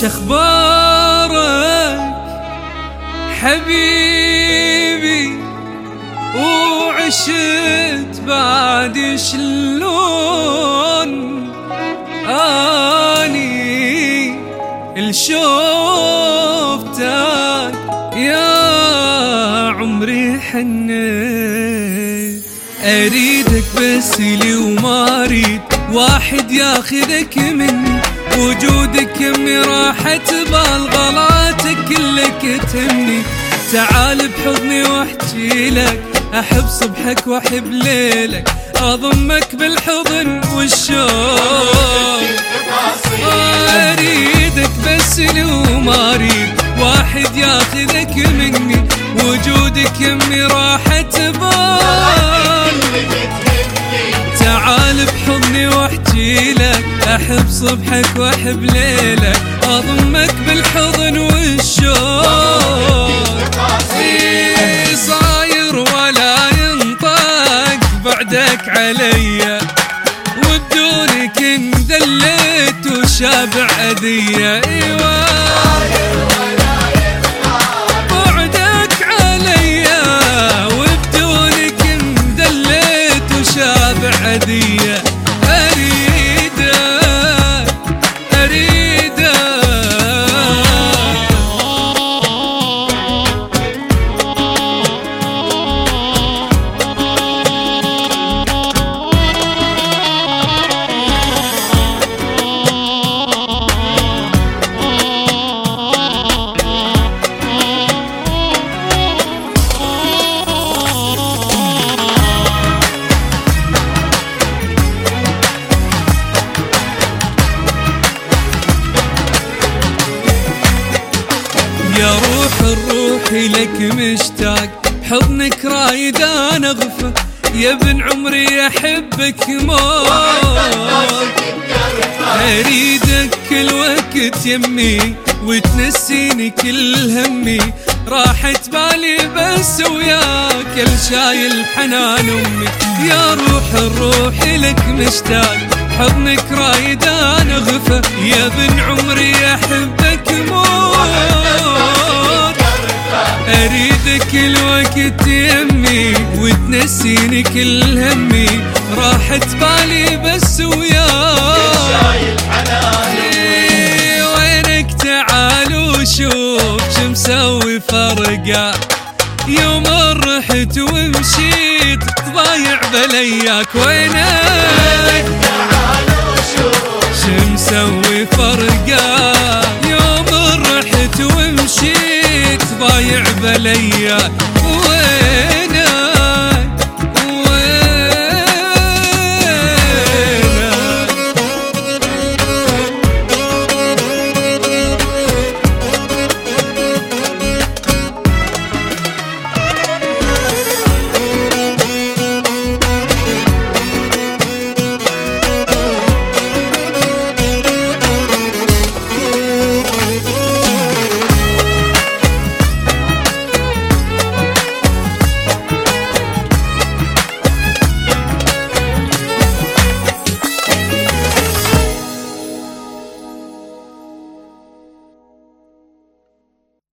شخبارك حبيبي وعشت بعد شلون اني الشوفتك يا عمري حنيت. اريدك بس لي وما اريد واحد ياخذك مني، وجودك يمي راحت بال غلاتك كلك تهمني. تعال بحضني واحكي لك، احب صبحك واحب ليلك، اضمك بالحضن والشوق. اريدك بس لي وما اريد واحد ياخذك مني، وجودك يمي راحت بال. تعال بحضني واحكي لك، احب صبحك واحب ليلك، اضمك بالحضن والشوق. صاير ولا ينطق بعدك عليا، وبدونك اندليت وشابع اذية. بعدك عليا وبدونك اندليت وشابع اذية. يا روح الروح لك مشتاق، حضنك رايد انا اغفى، يا ابن عمري احبك موت. اريدك كل وقت يمي وتنسيني كل همي، راحت بالي بس وياك الشايل حنان امي. يا روح الروح لك مشتاق، حضنك رايد انا اغفى، يا ابن عمري احبك موت. اريدك الوقت يمي وتنسيني كل همي، راحت بالي بس وياك. وينك تعال وشوف شو مسوي فرقة، يوم رحت ومشيت ضايع بلياك. وينك تعال وشوف شو مسوي فرقة، يوم رحت ومشيت ضايع بلياك.